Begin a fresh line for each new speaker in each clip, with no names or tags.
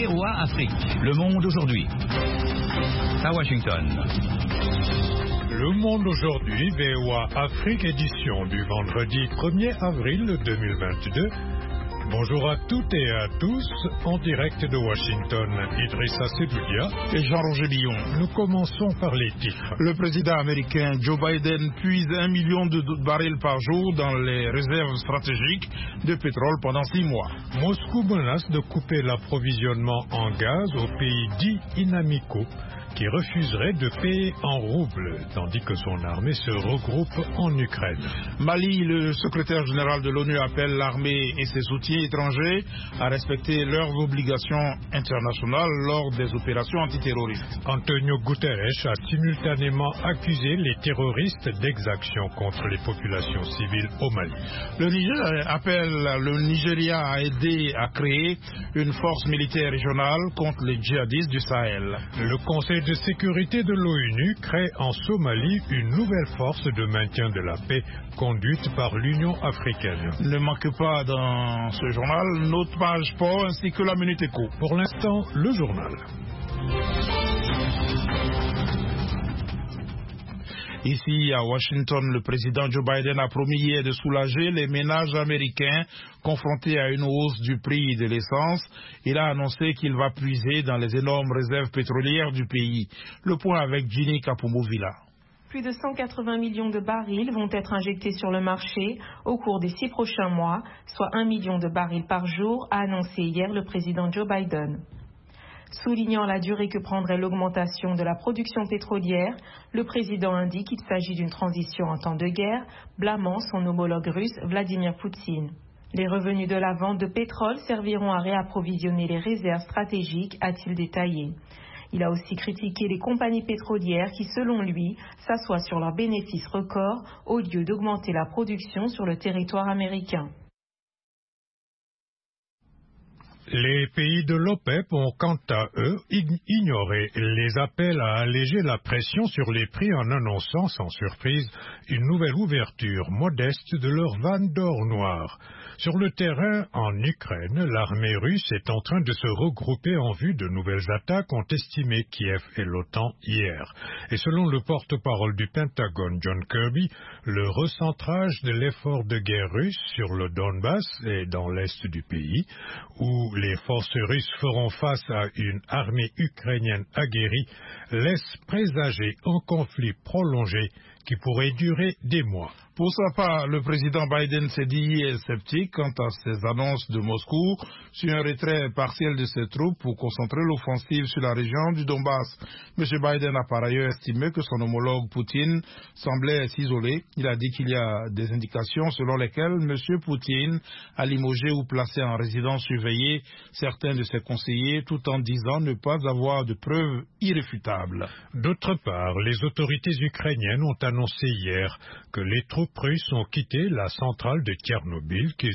VOA Afrique. Le monde aujourd'hui. À Washington.
Le monde aujourd'hui, VOA Afrique, édition du vendredi 1er avril 2022. Bonjour à toutes et à tous, en direct de Washington, Idrissa Sedoudia
et Jean-Roger Billon.
Nous commençons par les titres.
Le président américain Joe Biden puise 1 million de barils par jour dans les réserves stratégiques de pétrole pendant 6 mois.
Moscou menace de couper l'approvisionnement en gaz aux pays dits inamicaux, qui refuserait de payer en roubles, tandis que son armée se regroupe en Ukraine.
Mali, le secrétaire général de l'ONU appelle l'armée et ses soutiens étrangers à respecter leurs obligations internationales lors des opérations antiterroristes.
Antonio Guterres a simultanément accusé les terroristes d'exactions contre les populations civiles au Mali.
Le Niger appelle le Nigeria à aider à créer une force militaire régionale contre les djihadistes du Sahel.
Le Conseil de sécurité de l'ONU crée en Somalie une nouvelle force de maintien de la paix conduite par l'Union africaine.
Ne manque pas dans ce journal notre page sport ainsi que la Minute Éco.
Pour l'instant, le journal.
Ici à Washington, le président Joe Biden a promis hier de soulager les ménages américains confrontés à une hausse du prix de l'essence. Il a annoncé qu'il va puiser dans les énormes réserves pétrolières du pays. Le point avec Ginny Kapomo-Villa.
Plus de 180 millions de barils vont être injectés sur le marché au cours des 6 prochains mois, soit 1 million de barils par jour, a annoncé hier le président Joe Biden. Soulignant la durée que prendrait l'augmentation de la production pétrolière, le président indique qu'il s'agit d'une transition en temps de guerre, blâmant son homologue russe Vladimir Poutine. Les revenus de la vente de pétrole serviront à réapprovisionner les réserves stratégiques, a-t-il détaillé. Il a aussi critiqué les compagnies pétrolières qui, selon lui, s'assoient sur leurs bénéfices records au lieu d'augmenter la production sur le territoire américain.
Les pays de l'OPEP ont quant à eux ignoré les appels à alléger la pression sur les prix en annonçant sans surprise une nouvelle ouverture modeste de leurs vannes d'or noir. Sur le terrain, en Ukraine, l'armée russe est en train de se regrouper en vue de nouvelles attaques, ont estimé Kiev et l'OTAN hier. Et selon le porte-parole du Pentagone, John Kirby, le recentrage de l'effort de guerre russe sur le Donbass et dans l'est du pays, où les forces russes feront face à une armée ukrainienne aguerrie, laisse présager un conflit prolongé qui pourrait durer des mois.
Pour sa part, le président Biden s'est dit sceptique quant à ses annonces de Moscou sur un retrait partiel de ses troupes pour concentrer l'offensive sur la région du Donbass. M. Biden a par ailleurs estimé que son homologue Poutine semblait s'isoler. Il a dit qu'il y a des indications selon lesquelles M. Poutine a limogé ou placé en résidence surveillée certains de ses conseillers tout en disant ne pas avoir de preuves irréfutables.
D'autre part, les autorités ukrainiennes ont annoncé hier que les troupes russes ont quitté la centrale de Tchernobyl que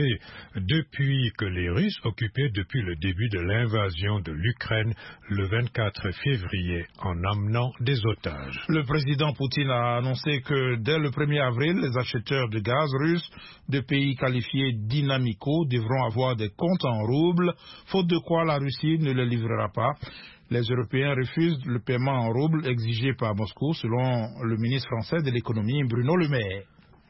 les Russes occupaient depuis le début de l'invasion de l'Ukraine le 24 février en amenant des otages.
Le président Poutine a annoncé que dès le 1er avril, les acheteurs de gaz russes de pays qualifiés d'inamicaux devront avoir des comptes en roubles, faute de quoi la Russie ne les livrera pas. Les Européens refusent le paiement en roubles exigé par Moscou, selon le ministre français de l'économie Bruno Le Maire.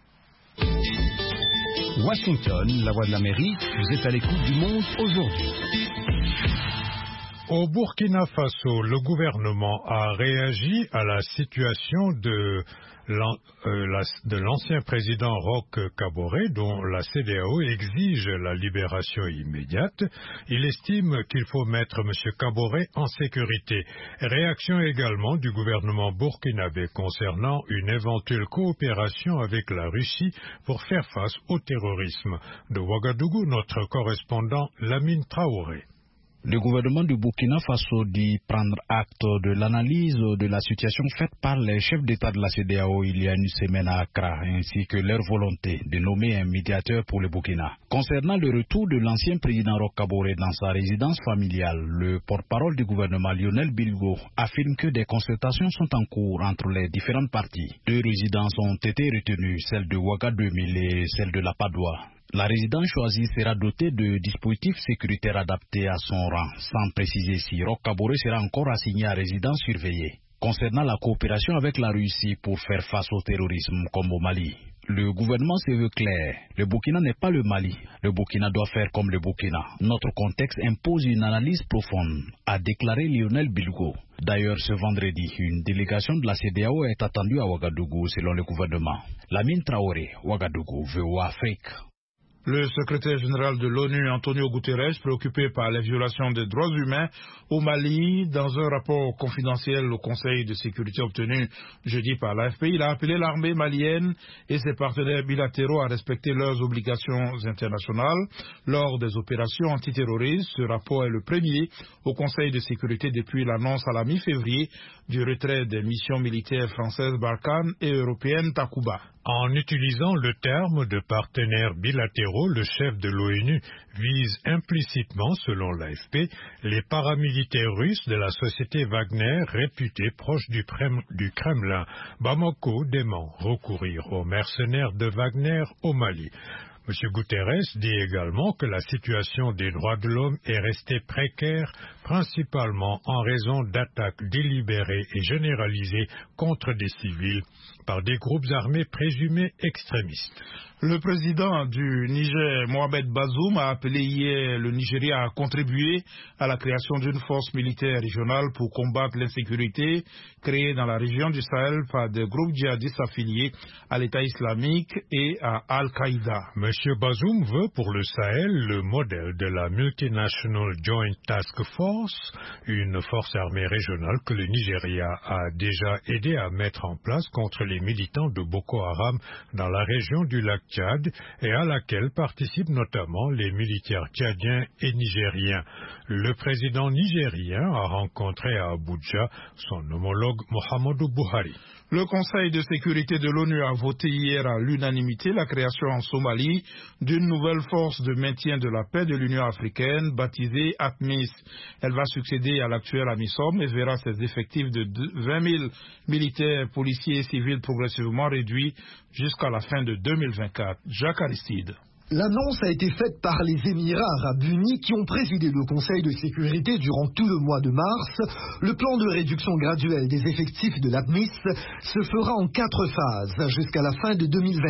Washington, la voix de l'Amérique, vous êtes à l'écoute du monde aujourd'hui.
Au Burkina Faso, le gouvernement a réagi à la situation de l'ancien président Roch Kaboré, dont la CEDEAO exige la libération immédiate. Il estime qu'il faut mettre M. Kaboré en sécurité. Réaction également du gouvernement burkinabé concernant une éventuelle coopération avec la Russie pour faire face au terrorisme. De Ouagadougou, notre correspondant Lamine Traoré.
Le gouvernement du Burkina Faso dit prendre acte de l'analyse de la situation faite par les chefs d'État de la CEDEAO il y a une semaine à Accra, ainsi que leur volonté de nommer un médiateur pour le Burkina. Concernant le retour de l'ancien président Roch Kaboré dans sa résidence familiale, le porte-parole du gouvernement Lionel Bilgo affirme que des concertations sont en cours entre les différentes parties. 2 résidences ont été retenues, celle de Ouagadougou et celle de la Padoua. La résidence choisie sera dotée de dispositifs sécuritaires adaptés à son rang, sans préciser si Roch Kaboré sera encore assigné à résidence surveillée. Concernant la coopération avec la Russie pour faire face au terrorisme comme au Mali, le gouvernement se veut clair. Le Burkina n'est pas le Mali. Le Burkina doit faire comme le Burkina. Notre contexte impose une analyse profonde, a déclaré Lionel Bilgo. D'ailleurs, ce vendredi, une délégation de la CEDEAO est attendue à Ouagadougou selon le gouvernement. Lamine Traoré, Ouagadougou, VOA Afrique.
Le secrétaire général de l'ONU, Antonio Guterres, préoccupé par les violations des droits humains au Mali, dans un rapport confidentiel au Conseil de sécurité obtenu jeudi par l'AFP, il a appelé l'armée malienne et ses partenaires bilatéraux à respecter leurs obligations internationales lors des opérations antiterroristes. Ce rapport est le premier au Conseil de sécurité depuis l'annonce à la mi-février du retrait des missions militaires françaises Barkhane et européennes Takuba.
En utilisant le terme de partenaires bilatéraux, le chef de l'ONU vise implicitement, selon l'AFP, les paramilitaires russes de la société Wagner, réputés proches du Kremlin. Bamako dément recourir aux mercenaires de Wagner au Mali. M. Guterres dit également que la situation des droits de l'homme est restée précaire, principalement en raison d'attaques délibérées et généralisées contre des civils par des groupes armés présumés extrémistes.
Le président du Niger, Mohamed Bazoum, a appelé hier le Nigeria à contribuer à la création d'une force militaire régionale pour combattre l'insécurité créée dans la région du Sahel par des groupes djihadistes affiliés à l'État islamique et à Al-Qaïda.
M. Bazoum veut pour le Sahel le modèle de la Multinational Joint Task Force, une force armée régionale que le Nigeria a déjà aidé à mettre en place contre les militants de Boko Haram dans la région du lac Tchad et à laquelle participent notamment les militaires tchadiens et nigériens. Le président nigérien a rencontré à Abuja son homologue Muhammadu Buhari.
Le Conseil de sécurité de l'ONU a voté hier à l'unanimité la création en Somalie d'une nouvelle force de maintien de la paix de l'Union africaine baptisée ATMIS. Elle va succéder à l'actuelle AMISOM et verra ses effectifs de 20 000 militaires, policiers et civils progressivement réduits jusqu'à la fin de 2024. Jacques Aristide.
L'annonce a été faite par les Émirats arabes unis qui ont présidé le Conseil de sécurité durant tout le mois de mars. Le plan de réduction graduelle des effectifs de l'ATMIS se fera en 4 phases jusqu'à la fin de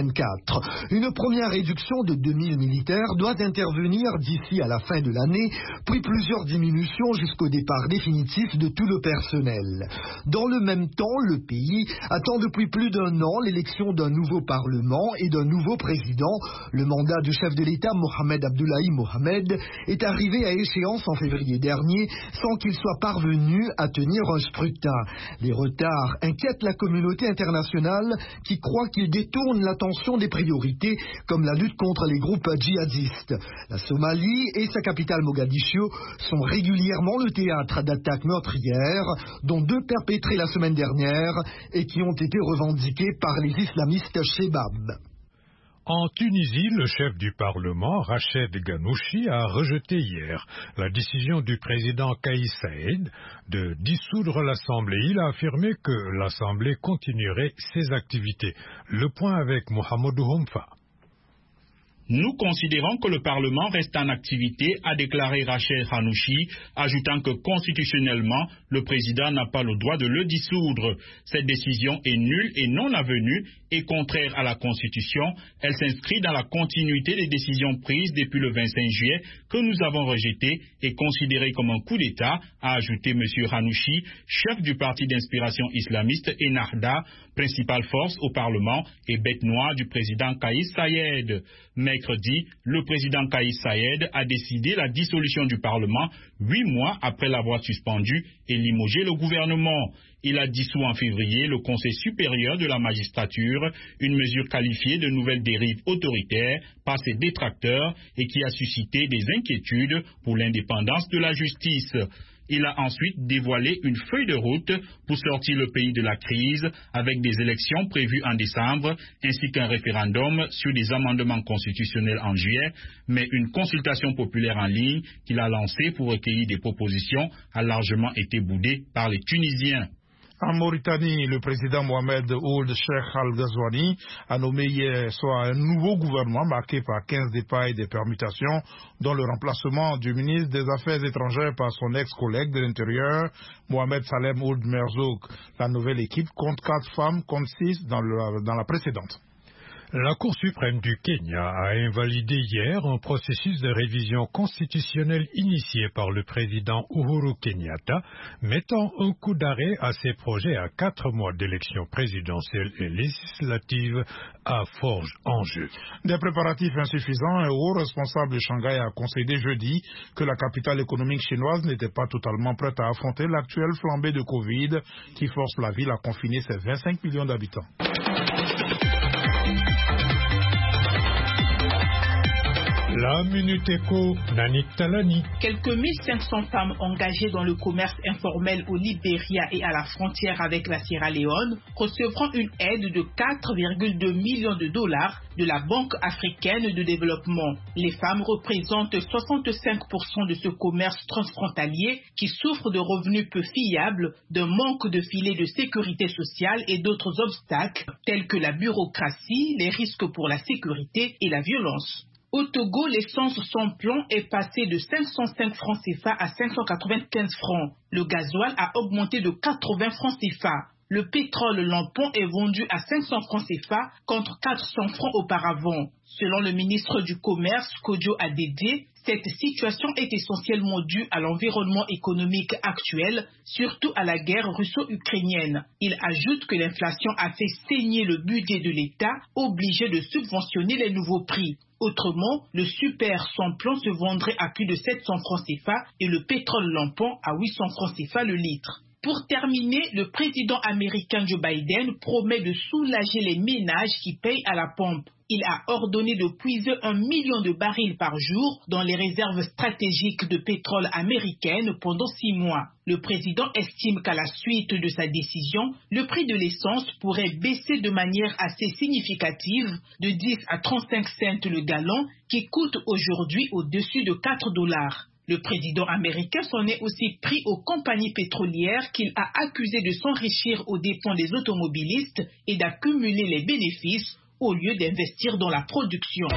2024. Une première réduction de 2000 militaires doit intervenir d'ici à la fin de l'année, puis plusieurs diminutions jusqu'au départ définitif de tout le personnel. Dans le même temps, le pays attend depuis plus d'1 an l'élection d'un nouveau parlement et d'un nouveau président. Le mandat du chef de l'État, Mohamed Abdullahi Mohamed, est arrivé à échéance en février dernier sans qu'il soit parvenu à tenir un scrutin. Les retards inquiètent la communauté internationale qui croit qu'il détourne l'attention des priorités comme la lutte contre les groupes djihadistes. La Somalie et sa capitale Mogadiscio sont régulièrement le théâtre d'attaques meurtrières, dont 2 perpétrées la semaine dernière et qui ont été revendiquées par les islamistes Shebab.
En Tunisie, le chef du Parlement, Rached Ghannouchi, a rejeté hier la décision du président Kais Saied de dissoudre l'Assemblée. Il a affirmé que l'Assemblée continuerait ses activités. Le point avec Mohamedou Homfa.
Nous considérons que le Parlement reste en activité, a déclaré Rached Ghannouchi, ajoutant que constitutionnellement, le président n'a pas le droit de le dissoudre. Cette décision est nulle et non avenue et contraire à la Constitution. Elle s'inscrit dans la continuité des décisions prises depuis le 25 juillet que nous avons rejetées et considérées comme un coup d'État, a ajouté M. Ghannouchi, chef du parti d'inspiration islamiste Ennahda, principale force au Parlement et bête noire du président Kais Saied. Mercredi, le président Kais Saied a décidé la dissolution du Parlement 8 mois après l'avoir suspendu et limogé le gouvernement. Il a dissous en février le Conseil supérieur de la magistrature, une mesure qualifiée de nouvelle dérive autoritaire par ses détracteurs et qui a suscité des inquiétudes pour l'indépendance de la justice. Il a ensuite dévoilé une feuille de route pour sortir le pays de la crise avec des élections prévues en décembre ainsi qu'un référendum sur des amendements constitutionnels en juillet, mais une consultation populaire en ligne qu'il a lancée pour recueillir des propositions a largement été boudée par les Tunisiens.
En Mauritanie, le président Mohamed Ould Cheikh Al Ghazouani a nommé hier soir un nouveau gouvernement marqué par 15 départs et des permutations, dont le remplacement du ministre des Affaires étrangères par son ex-collègue de l'Intérieur, Mohamed Salem Ould Merzouk. La nouvelle équipe compte 4 femmes, compte 6 dans la précédente.
La Cour suprême du Kenya a invalidé hier un processus de révision constitutionnelle initié par le président Uhuru Kenyatta, mettant un coup d'arrêt à ses projets à 4 mois d'élections présidentielles et législatives à forts enjeux.
Des préparatifs insuffisants, un haut responsable de Shanghai a concédé jeudi que la capitale économique chinoise n'était pas totalement prête à affronter l'actuelle flambée de Covid qui force la ville à confiner ses 25 millions d'habitants.
La Minute Éco, Nanik Talani.
Quelques 1500 femmes engagées dans le commerce informel au Libéria et à la frontière avec la Sierra Leone recevront une aide de 4,2 millions de dollars de la Banque africaine de développement. Les femmes représentent 65% de ce commerce transfrontalier qui souffre de revenus peu fiables, d'un manque de filets de sécurité sociale et d'autres obstacles tels que la bureaucratie, les risques pour la sécurité et la violence. Au Togo, l'essence sans plomb est passée de 505 francs CFA à 595 francs. Le gasoil a augmenté de 80 francs CFA. Le pétrole lampon est vendu à 500 francs CFA contre 400 francs auparavant. Selon le ministre du Commerce, Kojo Adede, cette situation est essentiellement due à l'environnement économique actuel, surtout à la guerre russo-ukrainienne. Il ajoute que l'inflation a fait saigner le budget de l'État, obligé de subventionner les nouveaux prix. Autrement, le super sans plomb se vendrait à plus de 700 francs CFA et le pétrole lampon à 800 francs CFA le litre. Pour terminer, le président américain Joe Biden promet de soulager les ménages qui payent à la pompe. Il a ordonné de puiser 1 million de barils par jour dans les réserves stratégiques de pétrole américaines pendant 6 mois. Le président estime qu'à la suite de sa décision, le prix de l'essence pourrait baisser de manière assez significative de 10 à 35 cents le gallon, qui coûte aujourd'hui au-dessus de 4 $. Le président américain s'en est aussi pris aux compagnies pétrolières qu'il a accusées de s'enrichir aux dépens des automobilistes et d'accumuler les bénéfices au lieu d'investir dans la production.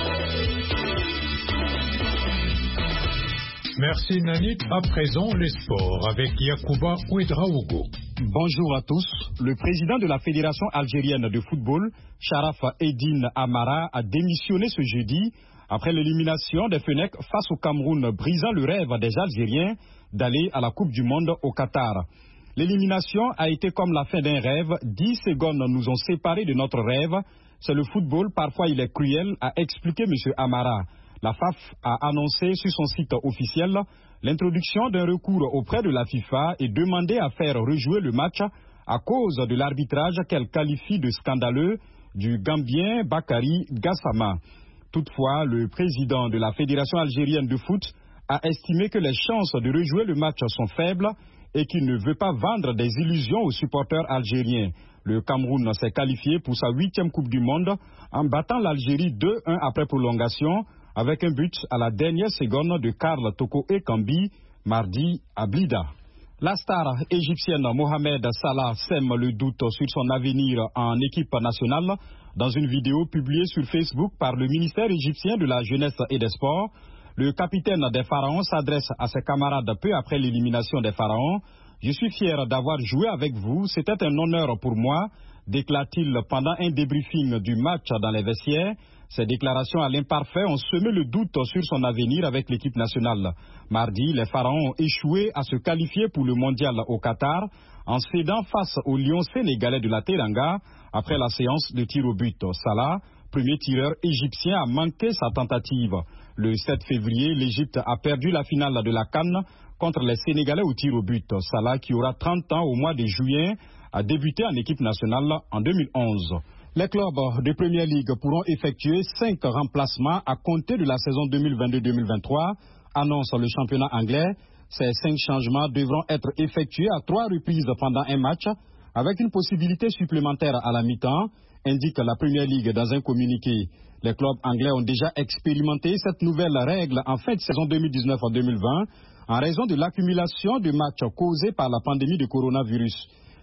Merci Nanit. À présent, les sports avec Yacouba Ouedraogo.
Bonjour à tous. Le président de la Fédération algérienne de football, Sharaf Eddine Amara, a démissionné ce jeudi après l'élimination des Fennecs face au Cameroun, brisant le rêve des Algériens d'aller à la Coupe du Monde au Qatar. L'élimination a été comme la fin d'un rêve. 10 secondes nous ont séparés de notre rêve. C'est le football, parfois il est cruel, a expliqué M. Amara. La FAF a annoncé sur son site officiel l'introduction d'un recours auprès de la FIFA et demandé à faire rejouer le match à cause de l'arbitrage qu'elle qualifie de scandaleux du Gambien Bakary Gassama. Toutefois, le président de la Fédération algérienne de foot a estimé que les chances de rejouer le match sont faibles et qu'il ne veut pas vendre des illusions aux supporters algériens. Le Cameroun s'est qualifié pour sa 8e Coupe du Monde en battant l'Algérie 2-1 après prolongation avec un but à la dernière seconde de Karl Toko Ekambi mardi à Blida. La star égyptienne Mohamed Salah sème le doute sur son avenir en équipe nationale. Dans une vidéo publiée sur Facebook par le ministère égyptien de la Jeunesse et des Sports, le capitaine des Pharaons s'adresse à ses camarades peu après l'élimination des Pharaons. « Je suis fier d'avoir joué avec vous, c'était un honneur pour moi », déclare-t-il pendant un débriefing du match dans les vestiaires. Ces déclarations à l'imparfait ont semé le doute sur son avenir avec l'équipe nationale. Mardi, les Pharaons ont échoué à se qualifier pour le mondial au Qatar en cédant face aux Lions sénégalais de la Teranga après la séance de tir au but. Salah, premier tireur égyptien, a manqué sa tentative. Le 7 février, l'Égypte a perdu la finale de la CAN contre les Sénégalais au tir au but. Salah, qui aura 30 ans au mois de juillet, a débuté en équipe nationale en 2011. Les clubs de Premier League pourront effectuer 5 remplacements à compter de la saison 2022-2023, annonce le championnat anglais. Ces 5 changements devront être effectués à 3 reprises pendant un match, avec une possibilité supplémentaire à la mi-temps, indique la Premier League dans un communiqué. Les clubs anglais ont déjà expérimenté cette nouvelle règle en fin de saison 2019-2020 en raison de l'accumulation de matchs causés par la pandémie de coronavirus.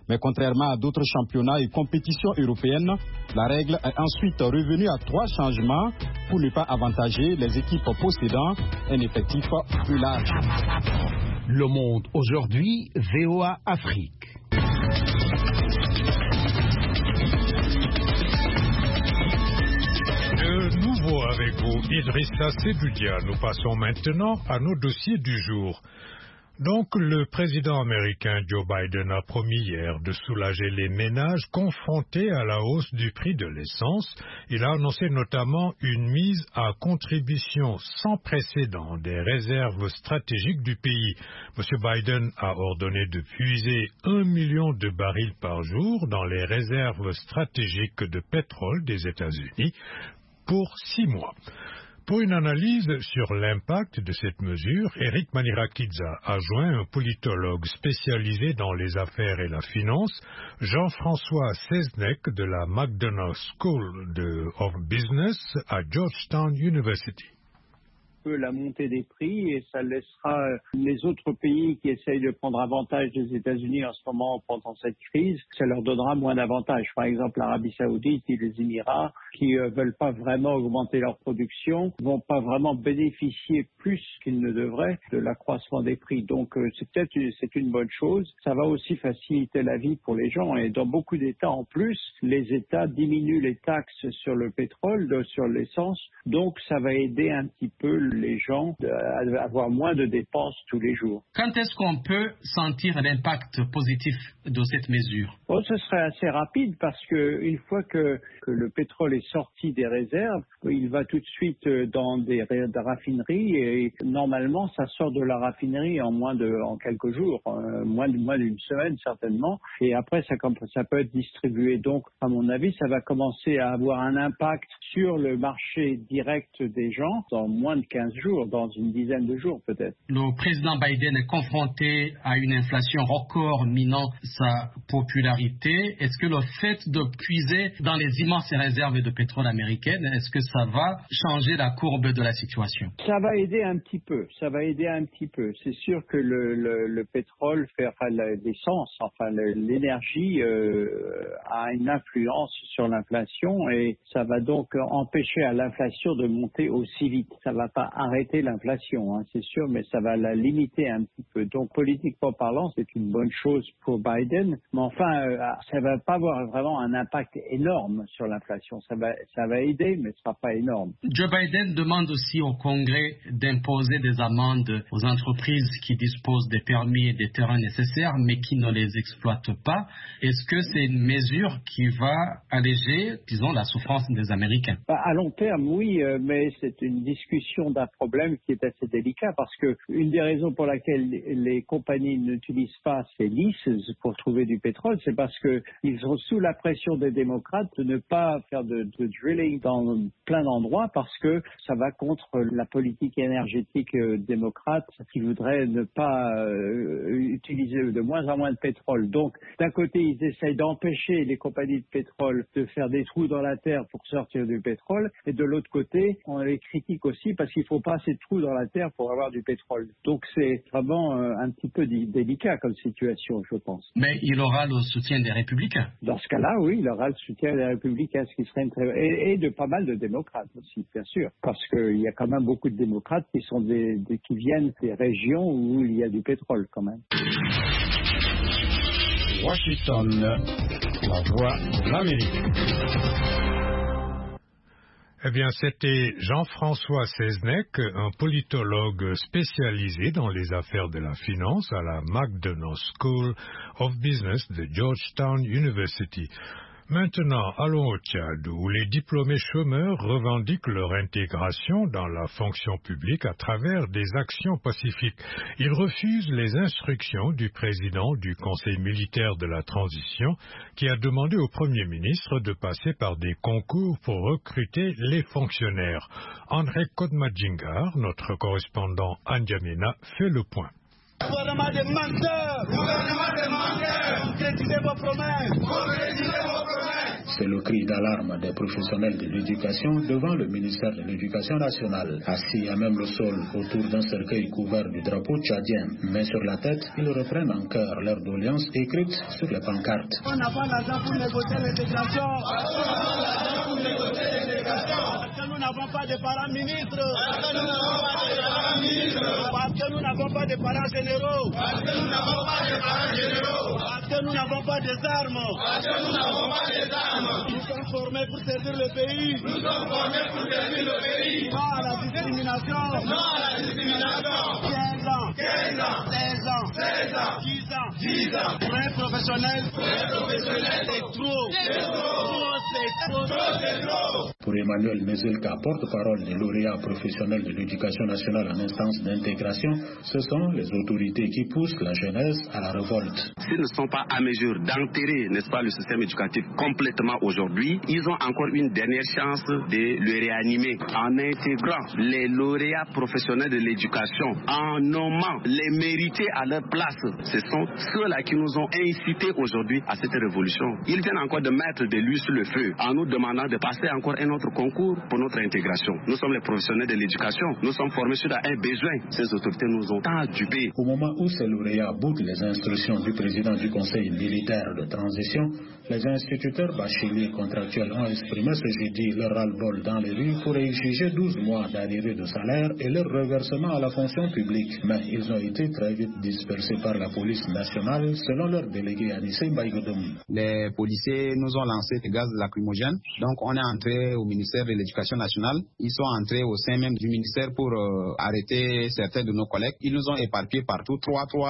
Mais contrairement à d'autres championnats et compétitions européennes, la règle est ensuite revenue à 3 changements pour ne pas avantager les équipes possédant un effectif plus large.
Le Monde aujourd'hui, VOA Afrique.
De nouveau avec vous, Idrissa Sedoudia. Nous passons maintenant à nos dossiers du jour. Donc, le président américain Joe Biden a promis hier de soulager les ménages confrontés à la hausse du prix de l'essence. Il a annoncé notamment une mise à contribution sans précédent des réserves stratégiques du pays. M. Biden a ordonné de puiser 1 million de barils par jour dans les réserves stratégiques de pétrole des États-Unis pour 6 mois. Pour une analyse sur l'impact de cette mesure, Eric Manirakidza a joint un politologue spécialisé dans les affaires et la finance, Jean-François Seznec de la McDonough School of Business à Georgetown University.
La montée des prix et ça laissera les autres pays qui essayent de prendre avantage des États-Unis en ce moment pendant cette crise, ça leur donnera moins d'avantages. Par exemple, l'Arabie Saoudite et les Émirats qui veulent pas vraiment augmenter leur production vont pas vraiment bénéficier plus qu'ils ne devraient de l'accroissement des prix. Donc c'est une bonne chose. Ça va aussi faciliter la vie pour les gens et dans beaucoup d'États en plus, les États diminuent les taxes sur le pétrole, sur l'essence. Donc ça va aider un petit peu les gens à avoir moins de dépenses tous les jours.
Quand est-ce qu'on peut sentir l'impact positif de cette mesure?
Ce serait assez rapide parce que une fois que le pétrole est sorti des réserves, il va tout de suite dans des raffineries et normalement ça sort de la raffinerie en quelques jours, moins d'une semaine certainement. Et après ça peut être distribué. Donc à mon avis ça va commencer à avoir un impact sur le marché direct des gens dans moins de 15 jours, dans une dizaine de jours peut-être.
Le président Biden est confronté à une inflation record minant sa popularité. Est-ce que le fait de puiser dans les immenses réserves de pétrole américaines, est-ce que ça va changer la courbe de la situation?
Ça va aider un petit peu. C'est sûr que le pétrole, l'essence, l'énergie a une influence sur l'inflation et ça va donc empêcher à l'inflation de monter aussi vite. Ça va pas arrêter l'inflation, c'est sûr, mais ça va la limiter un petit peu. Donc, politiquement parlant, c'est une bonne chose pour Biden, mais enfin, ça va pas avoir vraiment un impact énorme sur l'inflation. Ça va aider, mais ce sera pas énorme.
Joe Biden demande aussi au Congrès d'imposer des amendes aux entreprises qui disposent des permis et des terrains nécessaires, mais qui ne les exploitent pas. Est-ce que c'est une mesure qui va alléger, disons, la souffrance des Américains?
À long terme, oui, mais c'est une discussion d'un problème qui est assez délicat parce que une des raisons pour laquelle les compagnies n'utilisent pas ces leases pour trouver du pétrole, c'est parce que ils sont sous la pression des démocrates de ne pas faire de drilling dans plein d'endroits parce que ça va contre la politique énergétique démocrate qui voudrait ne pas utiliser de moins en moins de pétrole. Donc, d'un côté, ils essayent d'empêcher les compagnies de pétrole de faire des trous dans la terre pour sortir du pétrole et de l'autre côté, on les critique aussi parce qu'il ne faut pas assez de trous dans la terre pour avoir du pétrole. Donc c'est vraiment un petit peu délicat comme situation, je pense.
Mais il aura le soutien des républicains.
Dans ce cas-là, oui, il aura le soutien des républicains, ce qui serait et de pas mal de démocrates aussi, bien sûr. Parce qu'il y a quand même beaucoup de démocrates qui viennent des régions où il y a du pétrole quand même.
Washington, la voix de l'Amérique.
Eh bien, c'était Jean-François Seznec, un politologue spécialisé dans les affaires de la finance à la McDonough School of Business de Georgetown University. Maintenant, allons au Tchad, où les diplômés chômeurs revendiquent leur intégration dans la fonction publique à travers des actions pacifiques. Ils refusent les instructions du président du Conseil militaire de la transition, qui a demandé au Premier ministre de passer par des concours pour recruter les fonctionnaires. André Kodmadjingar, notre correspondant à N'Djamena, fait le point.
Gouvernement des menteurs! Concrétisez vos promesses! C'est le cri d'alarme des professionnels de l'éducation devant le ministère de l'Éducation nationale. Assis à même le sol autour d'un cercueil couvert du drapeau tchadien, main sur la tête, ils reprennent en chœur leur doléance écrite sur les pancartes.
On n'a pas l'argent pour négocier l'intégration. Parce que nous n'avons pas de parents ministres. Parce que nous n'avons pas de parents généraux. Parce que nous n'avons pas des armes. Nous sommes formés pour servir le pays. Non à la discrimination. 15 ans. 16 ans. 10 ans. Vrais professionnels. C'est trop.
Pour Emmanuel Mezelka, porte-parole des lauréats professionnels de l'éducation nationale en instance d'intégration, ce sont les autorités qui poussent la jeunesse à la révolte.
S'ils ne sont pas à mesure d'enterrer, n'est-ce pas, le système éducatif complètement aujourd'hui, ils ont encore une dernière chance de le réanimer en intégrant les lauréats professionnels de l'éducation, en nommant les mérités à leur place. Ce sont ceux-là qui nous ont incités aujourd'hui à cette révolution. Ils viennent encore de mettre de l'huile sur le feu en nous demandant de passer encore un autre concours pour notre intégration. Nous sommes les professionnels de l'éducation. Nous sommes formés sur un besoin. Ces autorités nous ont tant dupés.
Au moment où ces lauréats boudent les instructions du président du Conseil militaire de transition, les instituteurs bacheliers contractuels ont exprimé ce jeudi leur ras-le-bol dans les rues pour exiger 12 mois d'arrivée de salaire et leur reversement à la fonction publique. Mais ils ont été très vite dispersés par la police nationale, selon leur délégué Anissé Mbaïgodoum.
Les policiers nous ont lancé des gaz lacrymogènes. Donc on est entré au ministère de l'Éducation nationale. Ils sont entrés au sein même du ministère pour arrêter certains de nos collègues. Ils nous ont éparpillés partout,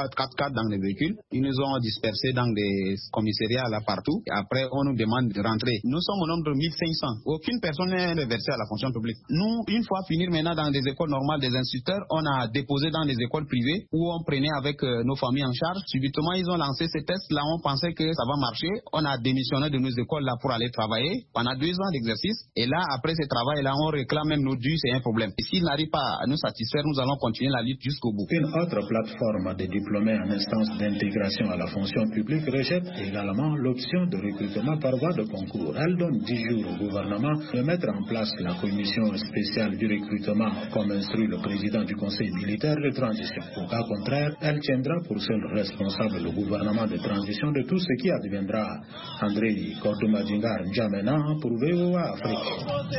4 dans les véhicules. Ils nous ont dispersés dans des commissariats là partout. Et après, on nous demande de rentrer. Nous sommes au nombre de 1500. Aucune personne n'est versée à la fonction publique. Nous, une fois finir maintenant dans des écoles normales des instituteurs, on a déposé dans des écoles privées où on prenait avec nos familles en charge. Subitement, ils ont lancé ces tests-là. On pensait que ça va marcher. On a démissionné de nos écoles là pour aller travailler pendant 2 ans d'exercice. Et là, après ce travail-là, on réclame même nos dus, c'est un problème. Et s'ils n'arrivent pas à nous satisfaire, nous allons continuer la lutte jusqu'au bout.
Une autre plateforme des diplômés en instance d'intégration à la fonction publique rejette également l'option de recrutement par voie de concours. Elle donne 10 jours au gouvernement de mettre en place la commission spéciale du recrutement, comme instruit le président du Conseil militaire de transition. Au cas contraire, elle tiendra pour seul responsable le gouvernement de transition de tout ce qui adviendra. André Kordomadingar N'Djamena pour VOA Afrique.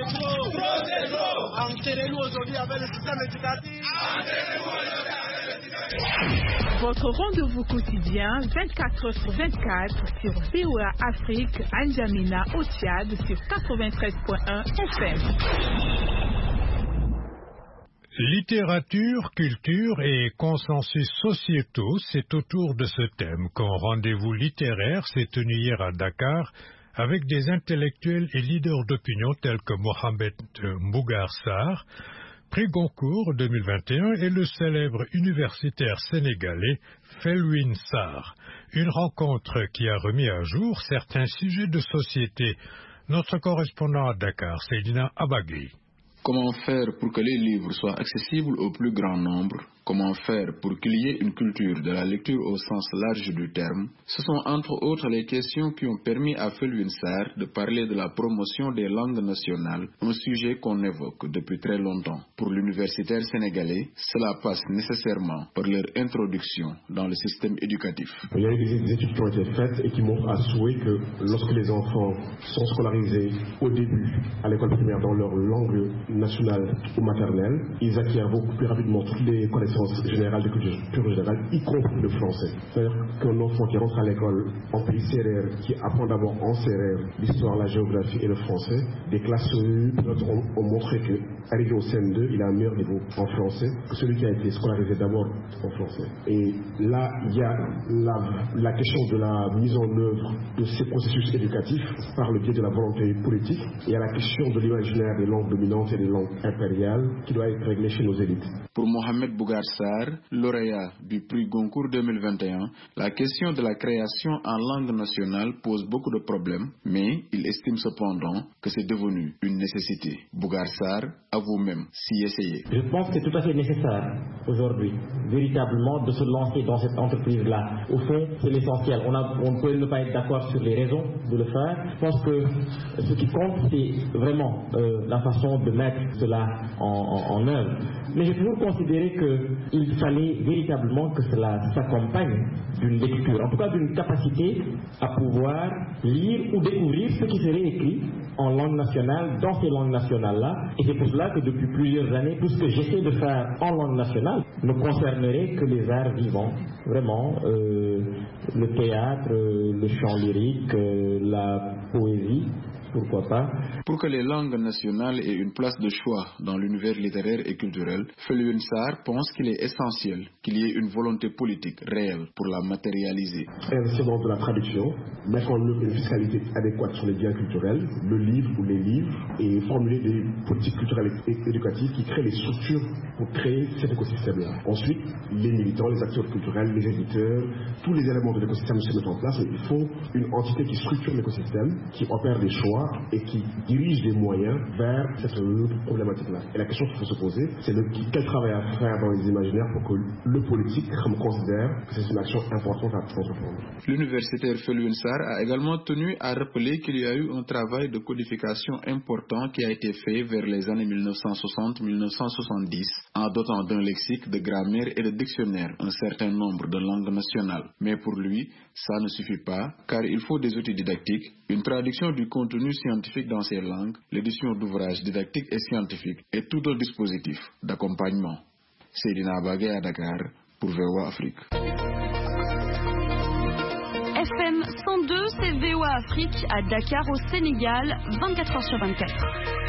Enterrez-nous aujourd'hui avec le système éducatif.
Votre rendez-vous quotidien 24h/24 sur VOA Afrique, à N'Djamena au Tchad sur 93.1 FM.
Littérature, culture et consensus sociétaux, c'est autour de ce thème qu'un rendez-vous littéraire s'est tenu hier à Dakar avec des intellectuels et leaders d'opinion tels que Mohamed Mbougar Sarr, prix Goncourt 2021, et le célèbre universitaire sénégalais Felwine Sarr. Une rencontre qui a remis à jour certains sujets de société. Notre correspondant à Dakar, Seydina Abagui.
Comment faire pour que les livres soient accessibles au plus grand nombre? Comment faire pour qu'il y ait une culture de la lecture au sens large du terme? Ce sont entre autres les questions qui ont permis à Felwine Sarr de parler de la promotion des langues nationales, un sujet qu'on évoque depuis très longtemps. Pour l'universitaire sénégalais, cela passe nécessairement par leur introduction dans le système éducatif.
Il y a eu des études qui ont été faites et qui montrent à souhait que lorsque les enfants sont scolarisés au début à l'école primaire dans leur langue nationale ou maternelle, ils acquièrent beaucoup plus rapidement toutes les connaissances générale de culture générale, y compris le français. C'est-à-dire qu'un enfant qui rentre à l'école en pays sérère, qui apprend d'abord en sérère l'histoire, la géographie et le français, des classes pilotes ont montré qu'arrivé au CM2, il a un meilleur niveau en français que celui qui a été scolarisé d'abord en français. Et là, il y a la question de la mise en œuvre de ces processus éducatifs par le biais de la volonté politique. Il y a la question de l'imaginaire des langues dominantes et des une langue impériale qui doit être réglée chez nos élites.
Pour Mohamed Bougar Sarr, lauréat du prix Goncourt 2021, la question de la création en langue nationale pose beaucoup de problèmes, mais il estime cependant que c'est devenu une nécessité. Bougar Sarr, à vous-même, s'y essayer.
Je pense que c'est tout à fait nécessaire aujourd'hui, véritablement, de se lancer dans cette entreprise-là. Au fond, c'est l'essentiel. On peut ne pas être d'accord sur les raisons de le faire. Je pense que ce qui compte, c'est vraiment la façon de mettre cela en œuvre. Mais j'ai toujours considéré qu'il fallait véritablement que cela s'accompagne d'une lecture, en tout cas d'une capacité à pouvoir lire ou découvrir ce qui serait écrit en langue nationale, dans ces langues nationales-là. Et c'est pour cela que depuis plusieurs années, tout ce que j'essaie de faire en langue nationale ne concernerait que les arts vivants, vraiment, le théâtre, le chant lyrique, la poésie. Pourquoi pas?
Pour que les langues nationales aient une place de choix dans l'univers littéraire et culturel, Felwine Sarr pense qu'il est essentiel qu'il y ait une volonté politique réelle pour la matérialiser.
Investir dans de la traduction, mettre en œuvre une fiscalité adéquate sur les biens culturels, le livre ou les livres, et formuler des politiques culturelles et éducatives qui créent les structures pour créer cet écosystème-là. Ensuite, les militants, les acteurs culturels, les éditeurs, tous les éléments de l'écosystème se mettent en place. Il faut une entité qui structure l'écosystème, qui opère des choix et qui dirige des moyens vers cette problématique-là. Et la question qu'il faut se poser, c'est quel travail à faire dans les imaginaires pour que le politique considère que c'est une action importante à entreprendre.
L'universitaire Felwine Sarr a également tenu à rappeler qu'il y a eu un travail de codification important qui a été fait vers les années 1960-1970 en dotant d'un lexique, de grammaire et de dictionnaire un certain nombre de langues nationales. Mais pour lui, ça ne suffit pas car il faut des outils didactiques, une traduction du contenu scientifique dans ces langues, l'édition d'ouvrages didactiques et scientifiques et tout un dispositif d'accompagnement. Seydina Bagay à Dakar pour VOA Afrique.
FM 102, c'est VOA Afrique à Dakar au Sénégal, 24h/24.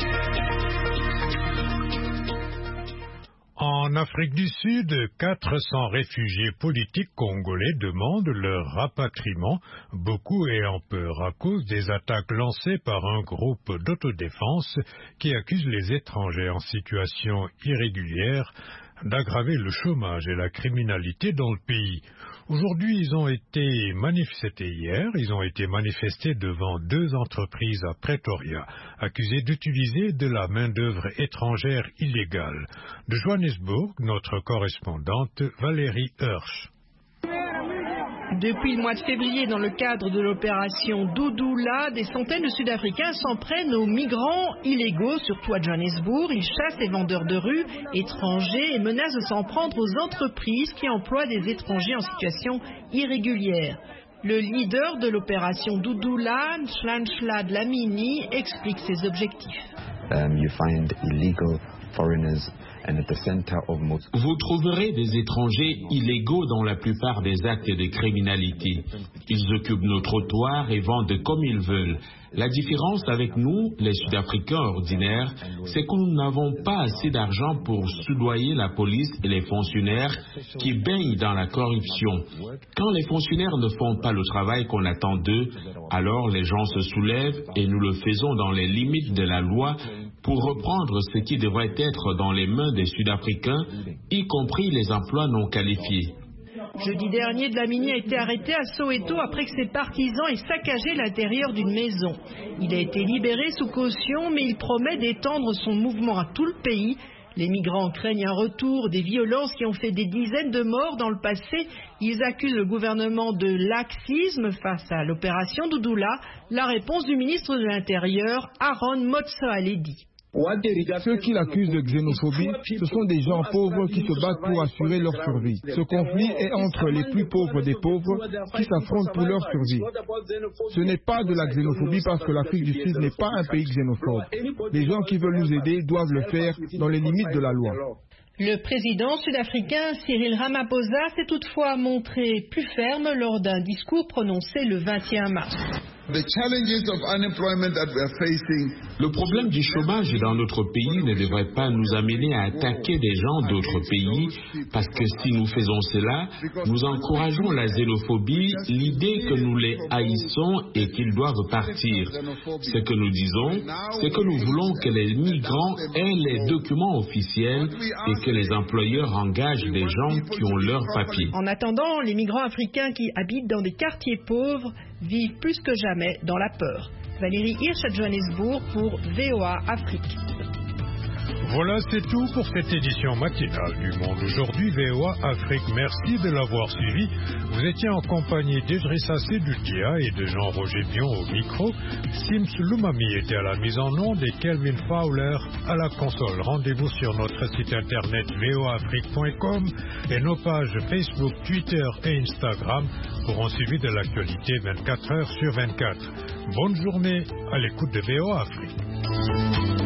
En Afrique du Sud, 400 réfugiés politiques congolais demandent leur rapatriement, beaucoup ayant peur à cause des attaques lancées par un groupe d'autodéfense qui accuse les étrangers en situation irrégulière d'aggraver le chômage et la criminalité dans le pays. Aujourd'hui, ils ont été manifestés devant 2 entreprises à Pretoria, accusées d'utiliser de la main-d'œuvre étrangère illégale. De Johannesburg, notre correspondante Valérie Hirsch.
Depuis le mois de février, dans le cadre de l'opération Doudoula, des centaines de Sud-Africains s'en prennent aux migrants illégaux, surtout à Johannesburg. Ils chassent les vendeurs de rue étrangers et menacent de s'en prendre aux entreprises qui emploient des étrangers en situation irrégulière. Le leader de l'opération Doudoula, Nhlanhla Dlamini, explique ses objectifs.
You find illegal foreigners.
Vous trouverez des étrangers illégaux dans la plupart des actes de criminalité. Ils occupent nos trottoirs et vendent comme ils veulent. La différence avec nous, les Sud-Africains ordinaires, c'est que nous n'avons pas assez d'argent pour soudoyer la police et les fonctionnaires qui baignent dans la corruption. Quand les fonctionnaires ne font pas le travail qu'on attend d'eux, alors les gens se soulèvent et nous le faisons dans les limites de la loi pour reprendre ce qui devrait être dans les mains des Sud-Africains, y compris les emplois non qualifiés.
Jeudi dernier, Dlamini a été arrêté à Soweto après que ses partisans aient saccagé l'intérieur d'une maison. Il a été libéré sous caution, mais il promet d'étendre son mouvement à tout le pays. Les migrants craignent un retour des violences qui ont fait des dizaines de morts dans le passé. Ils accusent le gouvernement de laxisme face à l'opération Doudoula. La réponse du ministre de l'Intérieur, Aaron Motsoaledi.
Ceux qui l'accusent de xénophobie, ce sont des gens pauvres qui se battent pour assurer leur survie. Ce conflit est entre les plus pauvres des pauvres qui s'affrontent pour leur survie. Ce n'est pas de la xénophobie parce que l'Afrique du Sud n'est pas un pays xénophobe. Les gens qui veulent nous aider doivent le faire dans les limites de la loi.
Le président sud-africain Cyril Ramaphosa s'est toutefois montré plus ferme lors d'un discours prononcé le 21 mars.
Le problème du chômage dans notre pays ne devrait pas nous amener à attaquer des gens d'autres pays, parce que si nous faisons cela, nous encourageons la xénophobie, l'idée que nous les haïssons et qu'ils doivent partir. Ce que nous disons, c'est que nous voulons que les migrants aient les documents officiels et que les employeurs engagent des gens qui ont leurs papiers.
En attendant, les migrants africains qui habitent dans des quartiers pauvres vivent plus que jamais dans la peur. Valérie Hirsch à Johannesburg pour VOA Afrique.
Voilà, c'est tout pour cette édition matinale du Monde Aujourd'hui VOA Afrique. Merci de l'avoir suivi. Vous étiez en compagnie d'Idrissa Sedutia et de Jean-Roger Bion au micro. Sims Lumami était à la mise en onde et Kelvin Fowler à la console. Rendez-vous sur notre site internet voaafrique.com et nos pages Facebook, Twitter et Instagram pour un suivi de l'actualité 24 heures sur 24. Bonne journée à l'écoute de VOA Afrique.